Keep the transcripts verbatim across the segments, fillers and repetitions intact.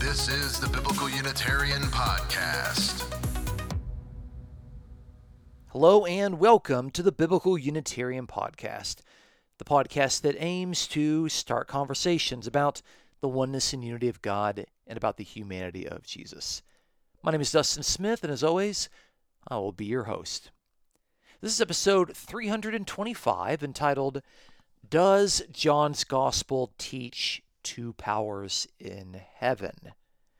This is the Biblical Unitarian Podcast. Hello and welcome to the Biblical Unitarian Podcast, the podcast that aims to start conversations about the oneness and unity of God and about the humanity of Jesus. My name is Dustin Smith, and as always, I will be your host. This is episode three hundred twenty-five, entitled, Does John's Gospel Teach Two Powers in Heaven?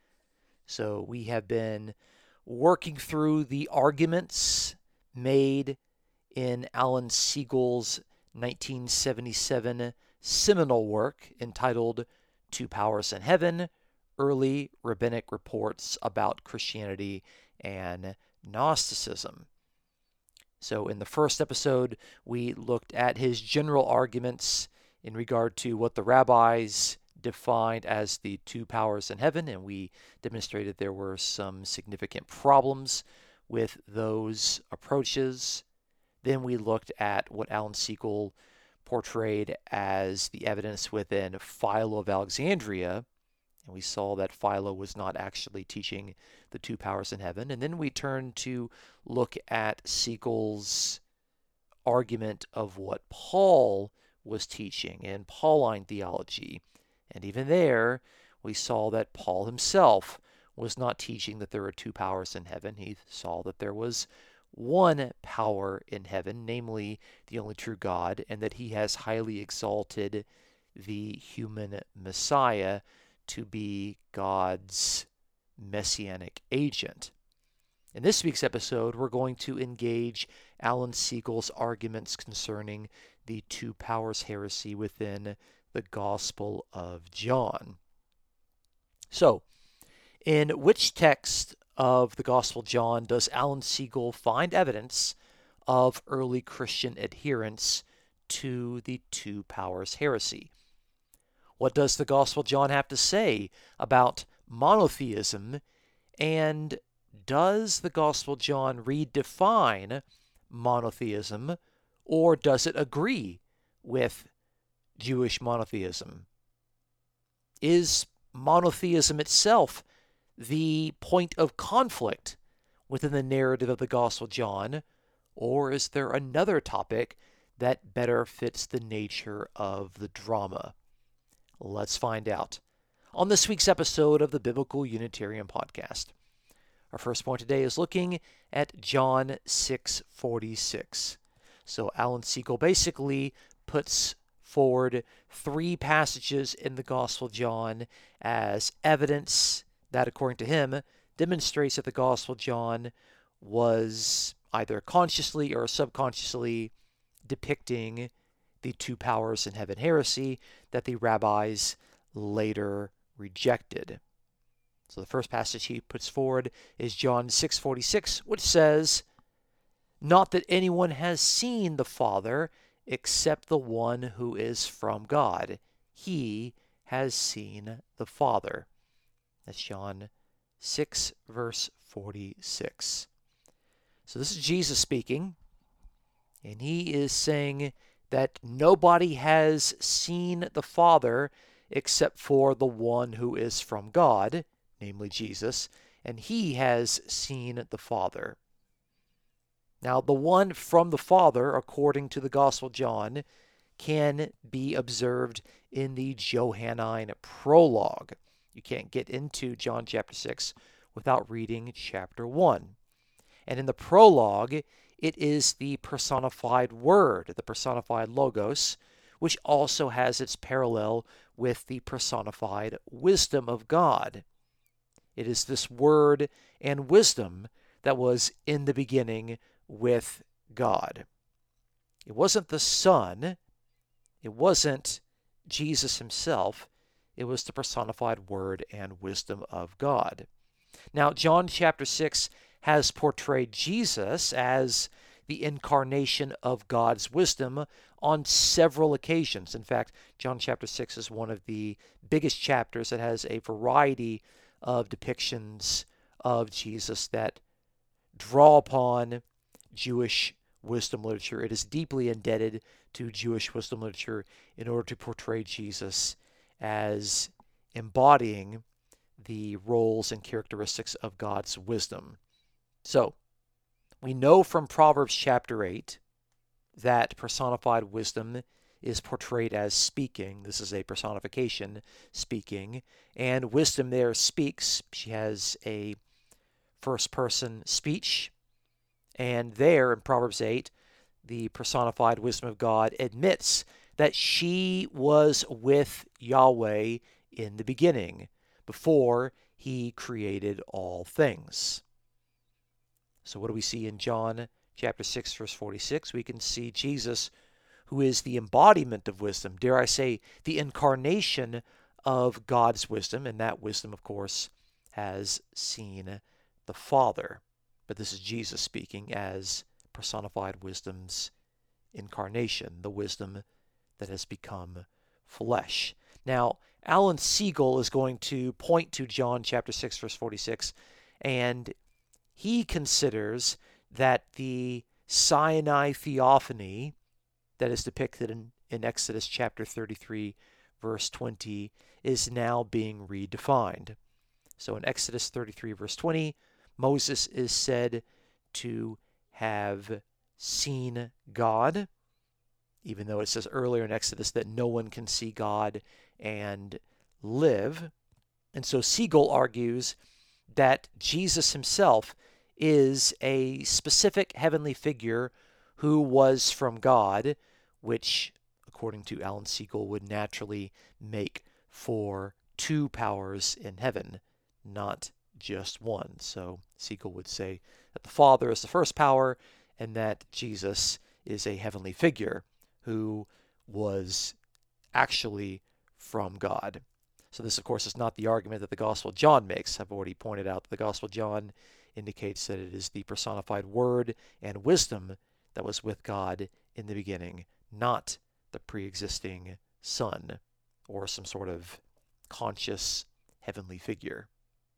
So we have been working through the arguments made in Alan Siegel's nineteen seventy-seven seminal work entitled Two Powers in Heaven, Early Rabbinic Reports About Christianity and Gnosticism. So in the first episode, we looked at his general arguments in regard to what the rabbis defined as the two powers in heaven, and we demonstrated there were some significant problems with those approaches. Then we looked at what Alan Siegel portrayed as the evidence within Philo of Alexandria, and we saw that Philo was not actually teaching the two powers in heaven. And then we turned to look at Siegel's argument of what Paul was teaching in Pauline theology. And even there, we saw that Paul himself was not teaching that there are two powers in heaven. He saw that there was one power in heaven, namely the only true God, and that he has highly exalted the human Messiah to be God's messianic agent. In this week's episode, we're going to engage Alan Siegel's arguments concerning the two powers heresy within the Gospel of John. So, in which text of the Gospel of John does Alan Siegel find evidence of early Christian adherence to the two powers heresy? What does the Gospel of John have to say about monotheism? And does the Gospel of John redefine monotheism, or does it agree with Jewish monotheism? Is monotheism itself the point of conflict within the narrative of the Gospel of John, or is there another topic that better fits the nature of the drama? Let's find out on this week's episode of the Biblical Unitarian Podcast. Our first point today is looking at John six forty-six. So Alan Siegel basically puts forward three passages in the Gospel of John as evidence that, according to him, demonstrates that the Gospel of John was either consciously or subconsciously depicting the two powers in heaven heresy that the rabbis later rejected. So the first passage he puts forward is John six forty-six, which says, "Not that anyone has seen the Father except the one who is from God. He has seen the Father." That's John six, verse forty-six. So this is Jesus speaking, and he is saying that nobody has seen the Father except for the one who is from God, namely Jesus, and he has seen the Father. Now, the one from the Father, according to the Gospel of John, can be observed in the Johannine prologue. You can't get into John chapter six without reading chapter one. And in the prologue, it is the personified Word, the personified Logos, which also has its parallel with the personified wisdom of God. It is this Word and wisdom that was in the beginning with God. It wasn't the Son. It wasn't Jesus himself. It was the personified Word and wisdom of God. Now, John chapter six has portrayed Jesus as the incarnation of God's wisdom on several occasions. In fact, John chapter six is one of the biggest chapters that has a variety of depictions of Jesus that draw upon Jewish wisdom literature. It is deeply indebted to Jewish wisdom literature in order to portray Jesus as embodying the roles and characteristics of God's wisdom. So, we know from Proverbs chapter eight that personified wisdom is portrayed as speaking. This is a personification, speaking. And wisdom there speaks. She has a first-person speech. And there in Proverbs eight, the personified wisdom of God admits that she was with Yahweh in the beginning, before he created all things. So what do we see in John chapter six, verse forty-six? We can see Jesus, who is the embodiment of wisdom, dare I say, the incarnation of God's wisdom, and that wisdom, of course, has seen the Father. But this is Jesus speaking as personified wisdom's incarnation, the wisdom that has become flesh. Now, Alan Siegel is going to point to John chapter six, verse forty-six, and he considers that the Sinai theophany that is depicted in, in Exodus chapter thirty-three, verse twenty, is now being redefined. So in Exodus thirty-three, verse twenty, Moses is said to have seen God, even though it says earlier in Exodus that no one can see God and live. And so Siegel argues that Jesus himself is a specific heavenly figure who was from God, which, according to Alan Siegel, would naturally make for two powers in heaven, not just one. So Siegel would say that the Father is the first power and that Jesus is a heavenly figure who was actually from God. So this, of course, is not the argument that the Gospel of John makes. I've already pointed out that the Gospel of John indicates that it is the personified word and wisdom that was with God in the beginning, not the pre-existing Son or some sort of conscious heavenly figure.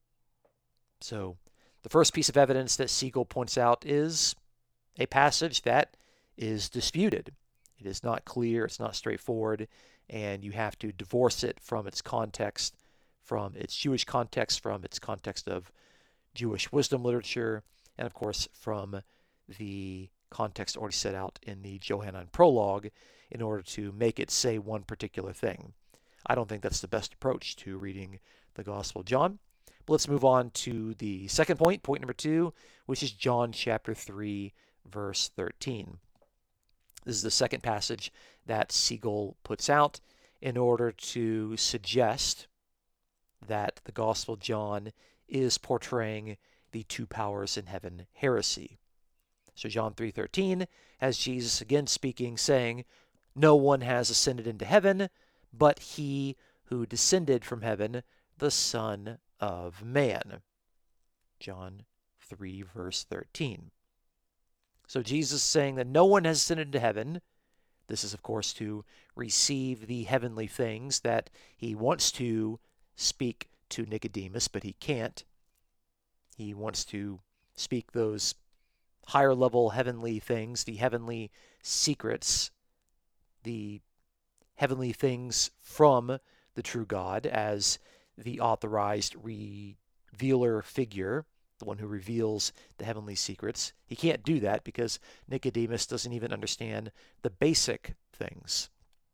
So the first piece of evidence that Siegel points out is a passage that is disputed. It is not clear, it's not straightforward, and you have to divorce it from its context, from its Jewish context, from its context of Jewish wisdom literature, and of course from the context already set out in the Johannine prologue in order to make it say one particular thing. I don't think that's the best approach to reading the Gospel of John. But let's move on to the second point, point number two, which is John chapter three, verse thirteen. This is the second passage that Siegel puts out in order to suggest that the Gospel of John is portraying the two powers in heaven heresy. So John three thirteen has Jesus again speaking, saying, "No one has ascended into heaven, but he who descended from heaven, the Son of Man." John three, verse thirteen. So Jesus is saying that no one has ascended into heaven. This is, of course, to receive the heavenly things that he wants to speak to Nicodemus, but he can't. He wants to speak those higher level heavenly things, the heavenly secrets, the heavenly things from the true God as the authorized revealer figure, the one who reveals the heavenly secrets. He can't do that because Nicodemus doesn't even understand the basic things.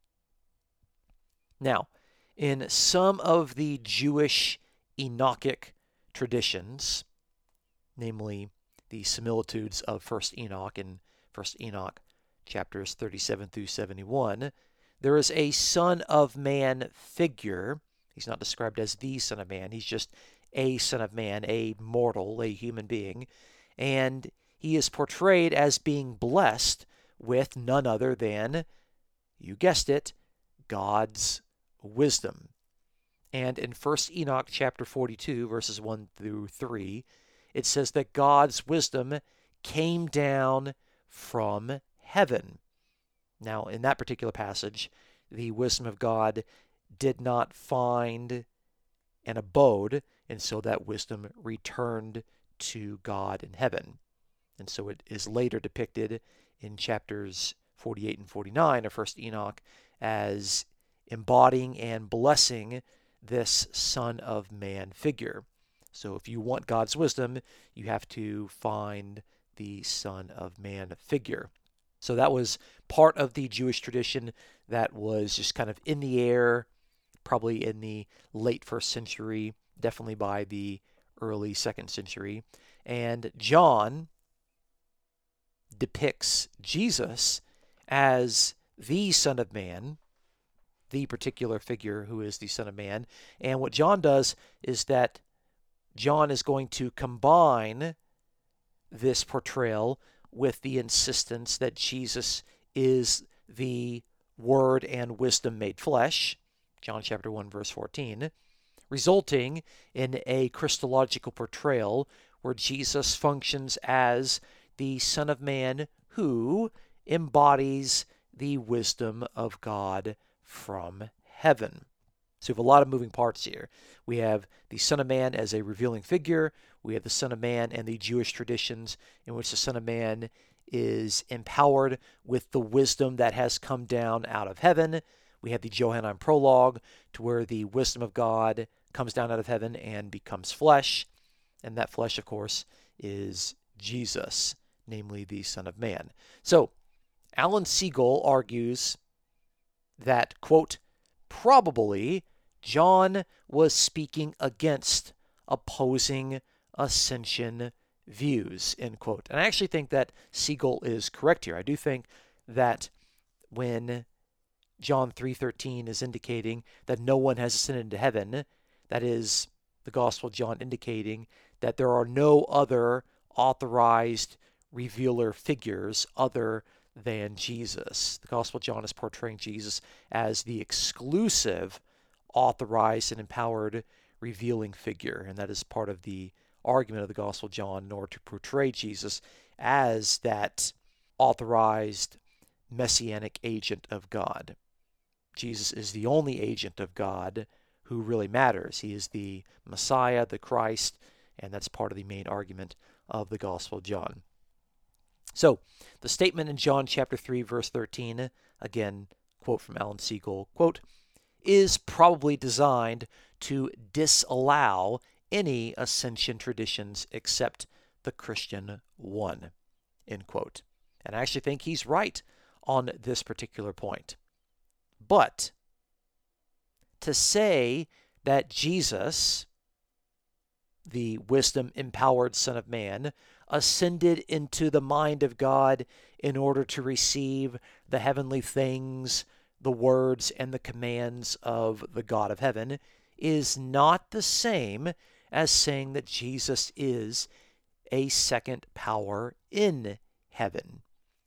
Now, in some of the Jewish Enochic traditions, namely the similitudes of First Enoch in First Enoch chapters thirty-seven through seventy-one, there is a Son of Man figure. He's not described as the Son of Man. He's just a Son of Man, a mortal, a human being. And he is portrayed as being blessed with none other than, you guessed it, God's wisdom. And in First Enoch chapter forty-two, verses one through three, it says that God's wisdom came down from heaven. Now, in that particular passage, the wisdom of God did not find an abode, and so that wisdom returned to God in heaven. And so it is later depicted in chapters forty-eight and forty-nine of First Enoch as embodying and blessing this Son of Man figure. So if you want God's wisdom, you have to find the Son of Man figure. So that was part of the Jewish tradition that was just kind of in the air, probably in the late first century, definitely by the early second century. And John depicts Jesus as the Son of Man, the particular figure who is the Son of Man. And what John does is that John is going to combine this portrayal with the insistence that Jesus is the Word and wisdom made flesh, John chapter one, verse fourteen, resulting in a Christological portrayal where Jesus functions as the Son of Man who embodies the wisdom of God from heaven. So we have a lot of moving parts here. We have the Son of Man as a revealing figure. We have the Son of Man and the Jewish traditions in which the Son of Man is empowered with the wisdom that has come down out of heaven. We have the Johannine prologue to where the wisdom of God comes down out of heaven and becomes flesh. And that flesh, of course, is Jesus, namely the Son of Man. So Alan Siegel argues that, quote, probably John was speaking against opposing ascension views, end quote. And I actually think that Siegel is correct here. I do think that when John three thirteen is indicating that no one has ascended into heaven, that is the Gospel of John indicating that there are no other authorized revealer figures other than Jesus. The Gospel of John is portraying Jesus as the exclusive authorized and empowered revealing figure, and that is part of the argument of the Gospel of John in order to portray Jesus as that authorized messianic agent of God. Jesus is the only agent of God who really matters. He is the Messiah, the Christ, and that's part of the main argument of the Gospel of John. So, the statement in John chapter three, verse thirteen, again, quote from Alan Siegel, quote, is probably designed to disallow any ascension traditions except the Christian one, end quote. And I actually think he's right on this particular point. But to say that Jesus, the wisdom-empowered Son of Man, ascended into the mind of God in order to receive the heavenly things, the words, and the commands of the God of heaven is not the same as saying that Jesus is a second power in heaven.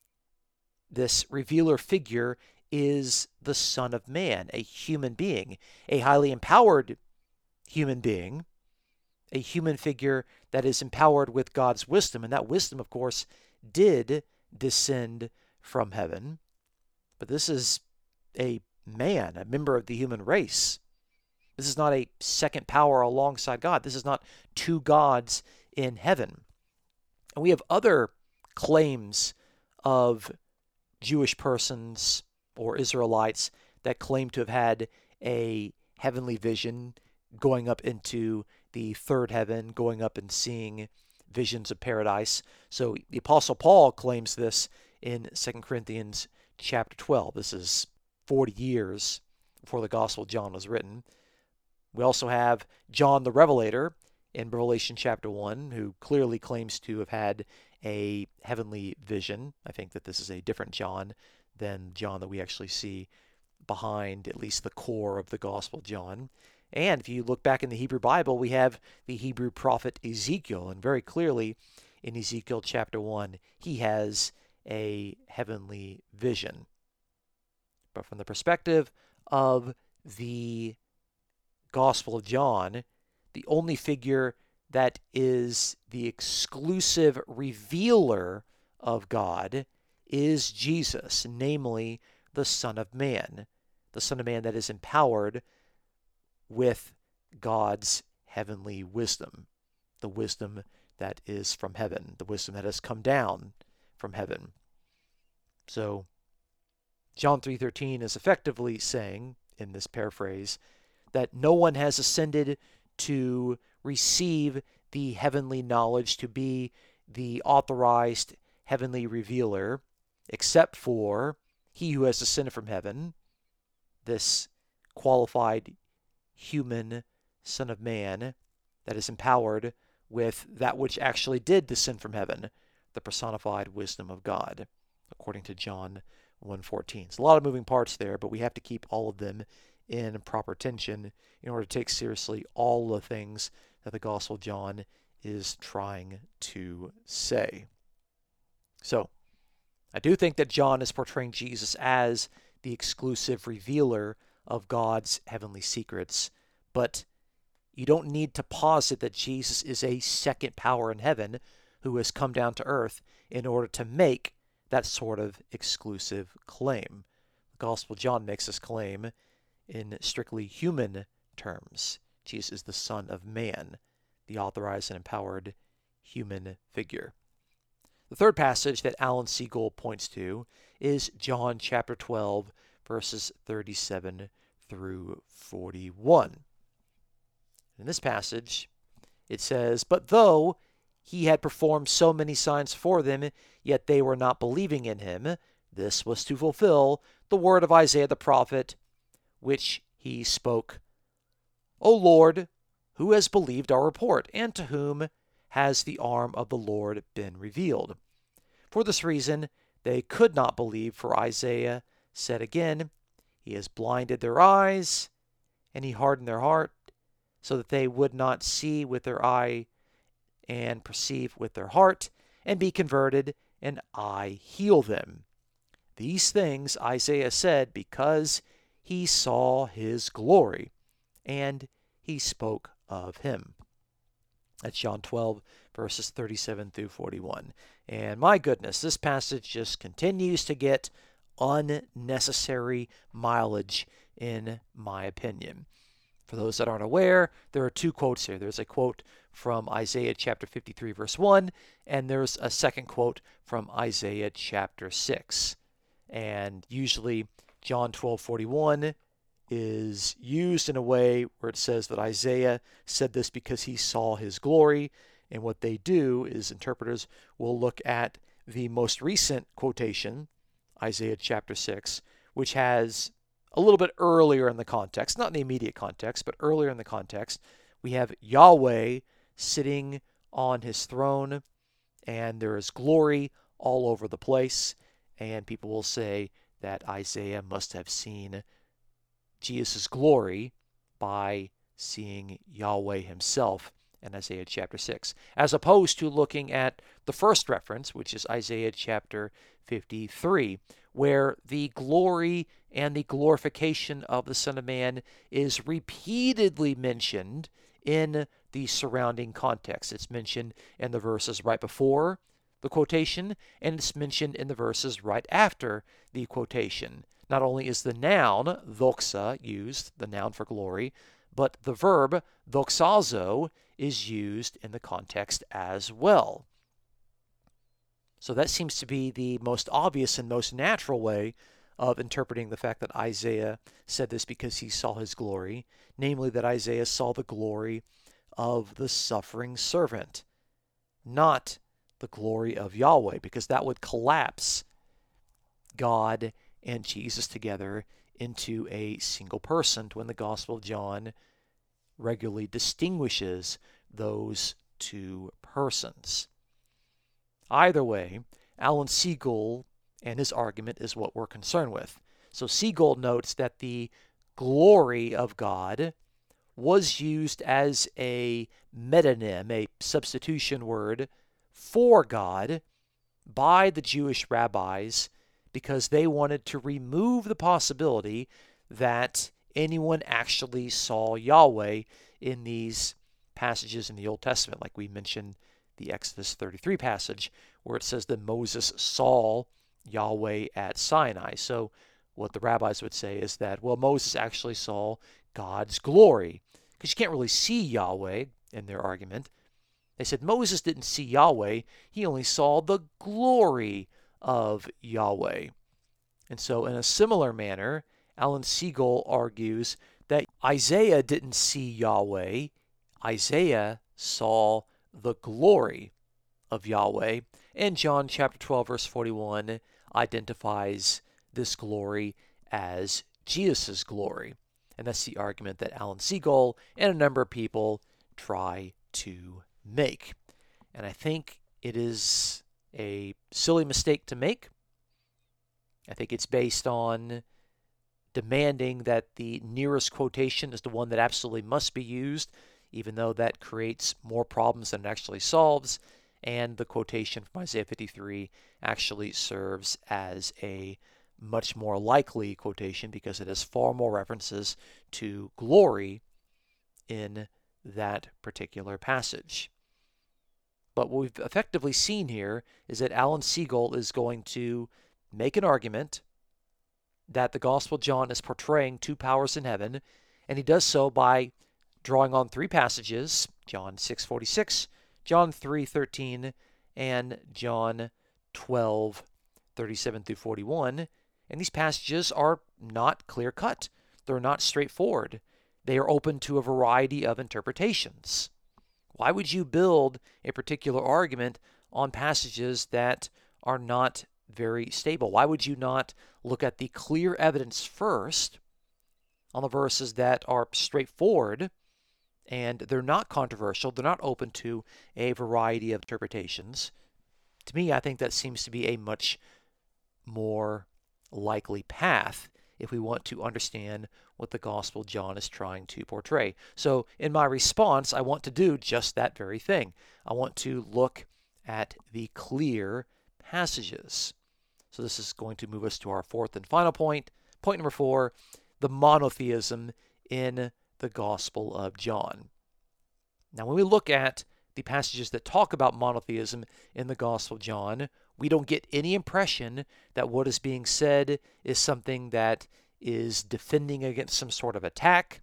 This revealer figure is the Son of Man, a human being, a highly empowered human being, a human figure that is empowered with God's wisdom. And that wisdom, of course, did descend from heaven. But this is a man, a member of the human race. This is not a second power alongside God. This is not two gods in heaven. And we have other claims of Jewish persons or Israelites that claim to have had a heavenly vision, going up into the third heaven, going up and seeing visions of paradise. So the Apostle Paul claims this in Second Corinthians chapter twelve. This is forty years before the Gospel of John was written. We also have John the Revelator in Revelation chapter one, who clearly claims to have had a heavenly vision. I think that this is a different John than John that we actually see behind at least the core of the Gospel of John. And if you look back in the Hebrew Bible, we have the Hebrew prophet Ezekiel, and very clearly in Ezekiel chapter one, he has a heavenly vision. But from the perspective of the Gospel of John, the only figure that is the exclusive revealer of God is Jesus, namely the Son of Man, the Son of Man that is empowered with God's heavenly wisdom, the wisdom that is from heaven, the wisdom that has come down from heaven. So John three thirteen is effectively saying, in this paraphrase, that no one has ascended to receive the heavenly knowledge, to be the authorized heavenly revealer, except for he who has ascended from heaven, this qualified human Son of Man that is empowered with that which actually did descend from heaven, the personified wisdom of God, according to John one fourteen. It's a lot of moving parts there, but we have to keep all of them in proper tension in order to take seriously all the things that the Gospel of John is trying to say. So, I do think that John is portraying Jesus as the exclusive revealer of God's heavenly secrets, but you don't need to posit that Jesus is a second power in heaven who has come down to earth in order to make that sort of exclusive claim. The Gospel of John makes this claim in strictly human terms. Jesus is the Son of Man, the authorized and empowered human figure. The third passage that Alan Siegel points to is John chapter twelve, verses thirty-seven through forty-one. In this passage, it says, "But though he had performed so many signs for them, yet they were not believing in him. This was to fulfill the word of Isaiah the prophet, which he spoke. O Lord, who has believed our report, and to whom has the arm of the Lord been revealed? For this reason they could not believe, for Isaiah said again, He has blinded their eyes, and he hardened their heart, so that they would not see with their eye and perceive with their heart, and be converted, and I heal them. These things Isaiah said because he saw his glory, and he spoke of him." That's John twelve, verses thirty-seven through forty-one. And my goodness, this passage just continues to get unnecessary mileage, in my opinion. For those that aren't aware, there are two quotes here. There's a quote from Isaiah chapter fifty-three, verse one, and there's a second quote from Isaiah chapter six. And usually John twelve forty-one is used in a way where it says that Isaiah said this because he saw his glory. And what they do is interpreters will look at the most recent quotation, Isaiah chapter six, which has a little bit earlier in the context, not in the immediate context, but earlier in the context, we have Yahweh sitting on his throne, and there is glory all over the place, and people will say that Isaiah must have seen Jesus' glory by seeing Yahweh himself in Isaiah chapter six, as opposed to looking at the first reference, which is Isaiah chapter fifty-three, where the glory and the glorification of the Son of Man is repeatedly mentioned in the surrounding context. It's mentioned in the verses right before the quotation, and it's mentioned in the verses right after the quotation. Not only is the noun doxa used, the noun for glory, but the verb doxazo is used in the context as well. So that seems to be the most obvious and most natural way of interpreting the fact that Isaiah said this because he saw his glory, namely that Isaiah saw the glory of the suffering servant, not the glory of Yahweh, because that would collapse God and Jesus together into a single person, when the Gospel of John regularly distinguishes those two persons. Either way, Alan Siegel and his argument is what we're concerned with. So Siegel notes that the glory of God was used as a metonym, a substitution word for God, by the Jewish rabbis because they wanted to remove the possibility that anyone actually saw Yahweh in these passages in the Old Testament, like we mentioned the Exodus thirty-three passage, where it says that Moses saw Yahweh at Sinai. So what the rabbis would say is that, well, Moses actually saw God's glory, because you can't really see Yahweh in their argument. They said Moses didn't see Yahweh, he only saw the glory of Yahweh. And so in a similar manner, Alan Siegel argues that Isaiah didn't see Yahweh. Isaiah saw the glory of Yahweh. And John chapter twelve, verse forty-one identifies this glory as Jesus' glory. And that's the argument that Alan Siegel and a number of people try to make. And I think it is a silly mistake to make. I think it's based on demanding that the nearest quotation is the one that absolutely must be used, even though that creates more problems than it actually solves. And the quotation from Isaiah fifty-three actually serves as a much more likely quotation because it has far more references to glory in that particular passage. But what we've effectively seen here is that Alan Siegel is going to make an argument that the Gospel of John is portraying two powers in heaven, and he does so by drawing on three passages, John six forty-six, John three thirteen, and John twelve thirty-seven through forty-one. And these passages are not clear-cut. They're not straightforward. They are open to a variety of interpretations. Why would you build a particular argument on passages that are not very stable? Why would you not look at the clear evidence first on the verses that are straightforward and they're not controversial, they're not open to a variety of interpretations? To me, I think that seems to be a much more likely path if we want to understand what the Gospel of John is trying to portray. So in my response, I want to do just that very thing. I want to look at the clear passages. So this is going to move us to our fourth and final point. Point number four, the monotheism in the Gospel of John. Now, when we look at the passages that talk about monotheism in the Gospel of John, we don't get any impression that what is being said is something that is defending against some sort of attack.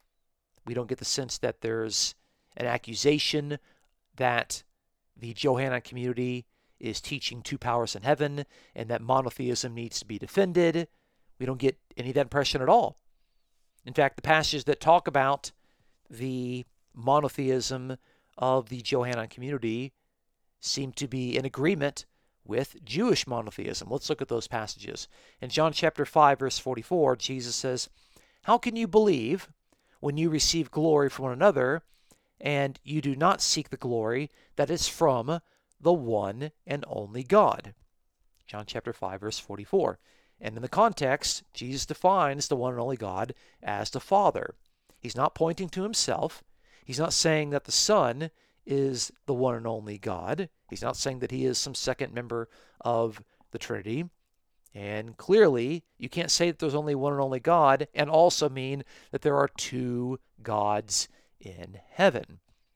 We don't get the sense that there's an accusation that the Johannine community is teaching two powers in heaven and that monotheism needs to be defended. We don't get any of that impression at all. In fact, the passages that talk about the monotheism of the Johannine community seem to be in agreement with Jewish monotheism. Let's look at those passages. In John chapter five, verse forty-four, Jesus says, "How can you believe when you receive glory from one another, and you do not seek the glory that is from the one and only God?" John chapter five, verse forty-four. And in the context, Jesus defines the one and only God as the Father. He's not pointing to himself. He's not saying that the Son is the one and only God. He's not saying that he is some second member of the Trinity. And clearly, you can't say that there's only one and only God and also mean that there are two gods in heaven.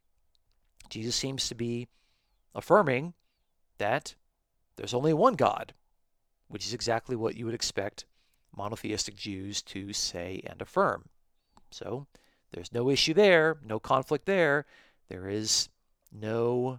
Jesus seems to be affirming that there's only one God, which is exactly what you would expect monotheistic Jews to say and affirm. So there's no issue there, no conflict there. There is no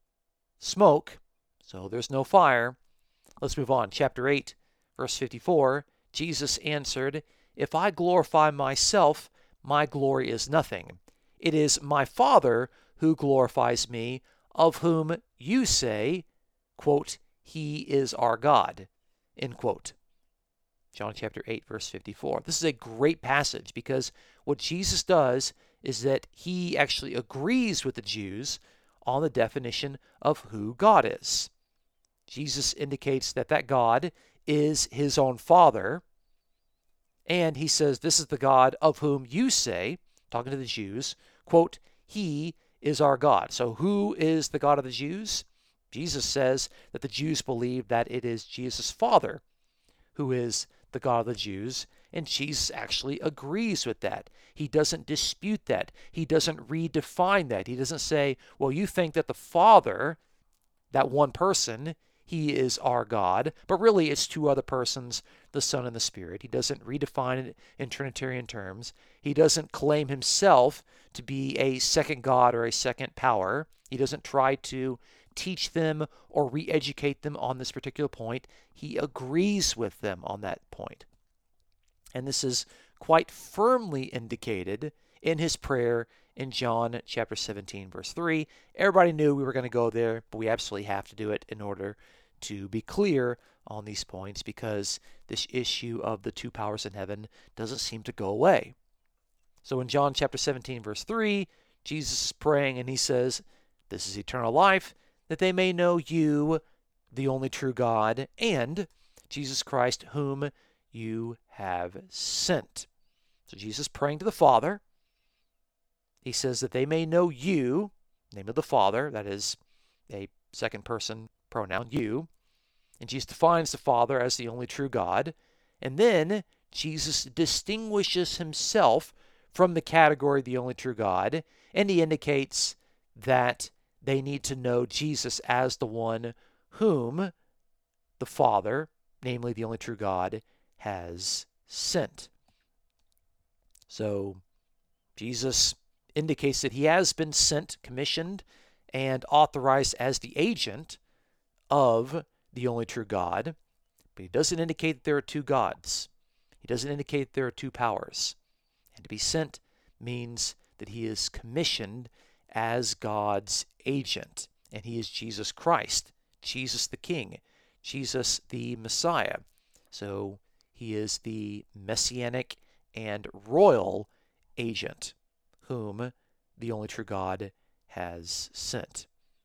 smoke, so there's no fire. Let's move on. Chapter eight, verse fifty-four, Jesus answered, "If I glorify myself, my glory is nothing. It is my Father who glorifies me, of whom you say, quote, he is our God," end quote. John chapter eight, verse fifty-four. This is a great passage because what Jesus does is that he actually agrees with the Jews on the definition of who God is. Jesus indicates that that God is his own Father, and he says, this is the God of whom you say, talking to the Jews, quote, he is our God. So who is the God of the Jews? Jesus says that the Jews believe that it is Jesus' Father who is the God of the Jews, and Jesus actually agrees with that. He doesn't dispute that. He doesn't redefine that. He doesn't say, well, you think that the Father, that one person, he is our God, but really it's two other persons, the Son and the Spirit. He doesn't redefine it in Trinitarian terms. He doesn't claim himself to be a second God or a second power. He doesn't try to teach them or re-educate them on this particular point. He agrees with them on that point. And this is quite firmly indicated in his prayer in John chapter seventeen, verse three. Everybody knew we were going to go there, but we absolutely have to do it in order to be clear on these points, because this issue of the two powers in heaven doesn't seem to go away. So in John chapter seventeen, verse three, Jesus is praying and he says, "This is eternal life, that they may know you, the only true God, and Jesus Christ, whom you have sent." So Jesus praying to the Father. He says that they may know you, name of the Father, that is a second person pronoun, you. And Jesus defines the Father as the only true God. And then Jesus distinguishes himself from the category of the only true God, and he indicates that they need to know Jesus as the one whom the Father, namely the only true God, has sent. So Jesus indicates that he has been sent, commissioned, and authorized as the agent of the only true God, but he doesn't indicate that there are two gods. He doesn't indicate that there are two powers. And to be sent means that he is commissioned as God's agent, and he is Jesus Christ, Jesus the King, Jesus the Messiah. So he is the messianic and royal agent whom the only true God has sent.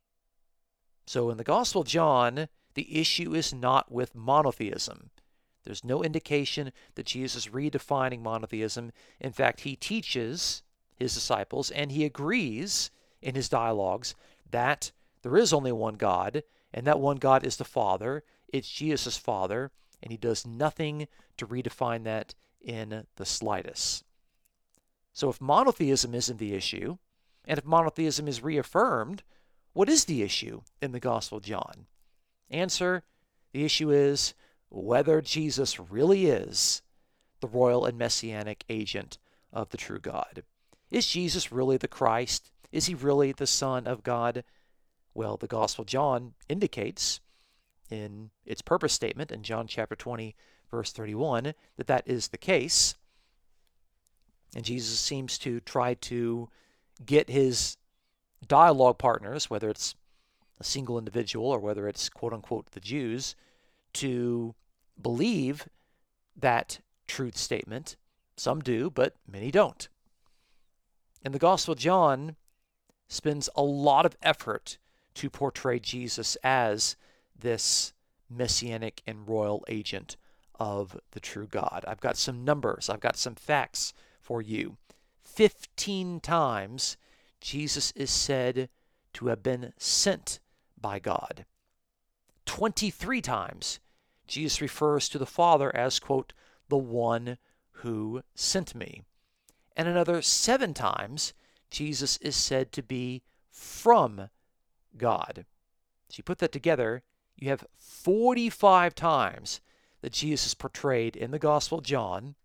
So in the Gospel of John, the issue is not with monotheism. There's no indication that Jesus is redefining monotheism. In fact, he teaches his disciples, and he agrees in his dialogues, that there is only one God, and that one God is the Father. It's Jesus' Father, and he does nothing to redefine that in the slightest. So if monotheism isn't the issue, and if monotheism is reaffirmed, what is the issue in the Gospel of John? Answer, the issue is whether Jesus really is the royal and messianic agent of the true God. Is Jesus really the Christ? Is he really the Son of God? Well, the Gospel of John indicates in its purpose statement in John chapter twenty, verse thirty-one, that that is the case. And Jesus seems to try to get his dialogue partners, whether it's a single individual or whether it's quote-unquote the Jews, to believe that truth statement. Some do, but many don't. And the Gospel of John spends a lot of effort to portray Jesus as this messianic and royal agent of the true God. I've got some numbers, I've got some facts for you. Fifteen times Jesus is said to have been sent by God. Twenty-three times Jesus refers to the Father as, quote, the one who sent me. And another seven times Jesus is said to be from God. So you put that together, you have forty-five times that Jesus is portrayed in the Gospel of John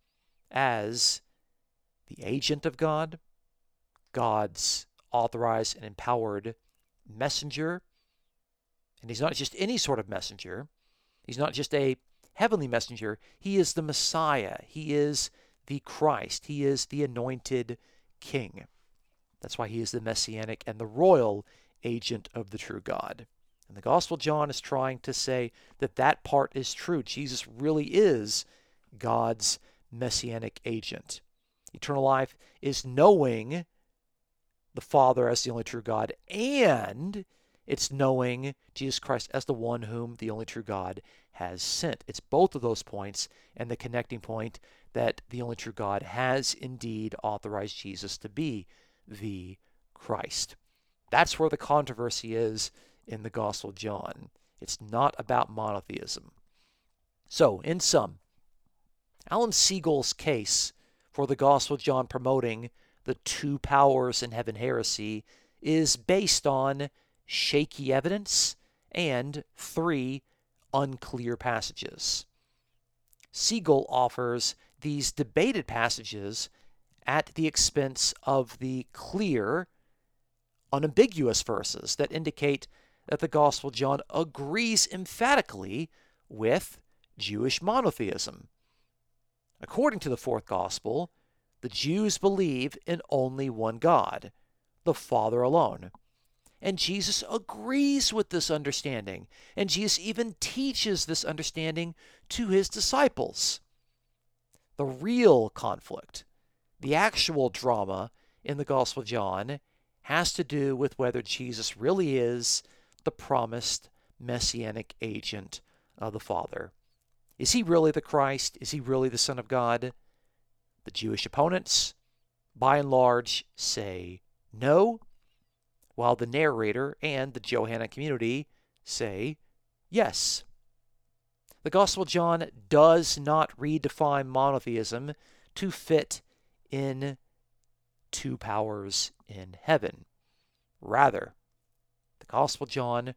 as the agent of God, God's authorized and empowered messenger. And he's not just any sort of messenger. He's not just a heavenly messenger. He is the Messiah. He is the Christ. He is the anointed King. That's why he is the messianic and the royal agent of the true God. And the Gospel of John is trying to say that that part is true. Jesus really is God's messianic agent. Eternal life is knowing the Father as the only true God, and it's knowing Jesus Christ as the one whom the only true God has sent. It's both of those points and the connecting point that the only true God has indeed authorized Jesus to be the Christ. That's where the controversy is in the Gospel of John. It's not about monotheism. So, in sum, Alan Siegel's case for the Gospel of John promoting the two powers in heaven heresy is based on shaky evidence and three unclear passages. Siegel offers these debated passages at the expense of the clear, unambiguous verses that indicate that the Gospel of John agrees emphatically with Jewish monotheism. According to the fourth gospel, the Jews believe in only one God, the Father alone. And Jesus agrees with this understanding, and Jesus even teaches this understanding to his disciples. The real conflict, the actual drama in the Gospel of John, has to do with whether Jesus really is the promised messianic agent of the Father. Is he really the Christ? Is he really the Son of God? The Jewish opponents, by and large, say no, while the narrator and the Johannine community say yes. The Gospel of John does not redefine monotheism to fit in two powers in heaven. Rather, the Gospel of John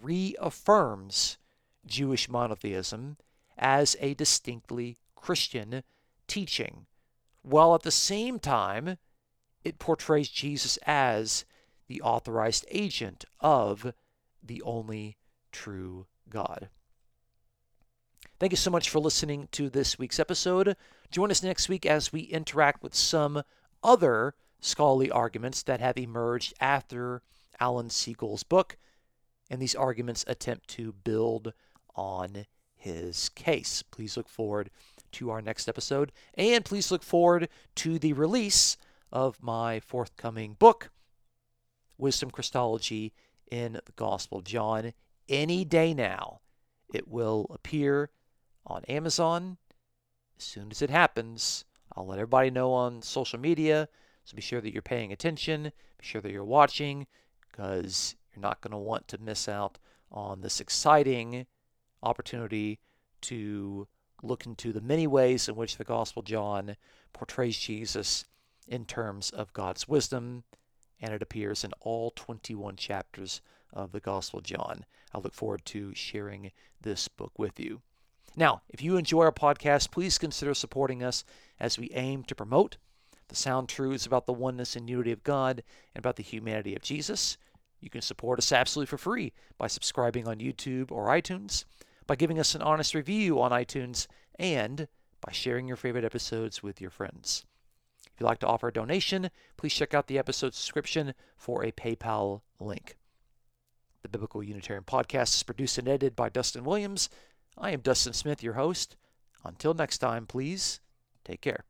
reaffirms Jewish monotheism as a distinctly Christian teaching, while at the same time it portrays Jesus as the authorized agent of the only true God. Thank you so much for listening to this week's episode. Join us next week as we interact with some other scholarly arguments that have emerged after Alan Siegel's book, and these arguments attempt to build on his case. Please look forward to our next episode, and please look forward to the release of my forthcoming book, Wisdom Christology in the Gospel of John, any day now. It will appear on Amazon. As soon as it happens, I'll let everybody know on social media, so be sure that you're paying attention, be sure that you're watching, because you're not going to want to miss out on this exciting opportunity to look into the many ways in which the Gospel of John portrays Jesus in terms of God's wisdom, and it appears in all twenty-one chapters of the Gospel of John. I look forward to sharing this book with you. Now, if you enjoy our podcast, please consider supporting us as we aim to promote the sound truths about the oneness and unity of God and about the humanity of Jesus. You can support us absolutely for free by subscribing on YouTube or iTunes, by giving us an honest review on iTunes, and by sharing your favorite episodes with your friends. If you'd like to offer a donation, please check out the episode description for a PayPal link. The Biblical Unitarian Podcast is produced and edited by Dustin Williams. I am Dustin Smith, your host. Until next time, please take care.